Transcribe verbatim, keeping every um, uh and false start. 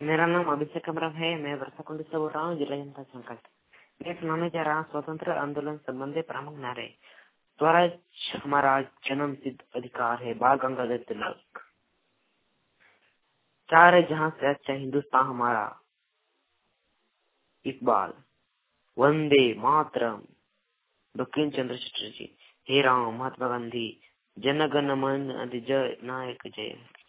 मेरा नाम अभिषेक कमरा है। मैं वर्षाकुंड से बोल रहा हूँ, जिला जनता संकल्प। मैं सुनाने जा रहा हूँ स्वतंत्र आंदोलन संबंधी प्रमुख नारे। स्वराज हमारा जन्म सिद्ध अधिकार है, बाल गंगाधर तिलक। चार जहां से अच्छा हिंदुस्तान हमारा, इकबाल। वंदे मातरम, बंकिम चंद्र चटर्जी। हे राम, महात्मा गांधी। जन गण मन अधि जय नायक जय।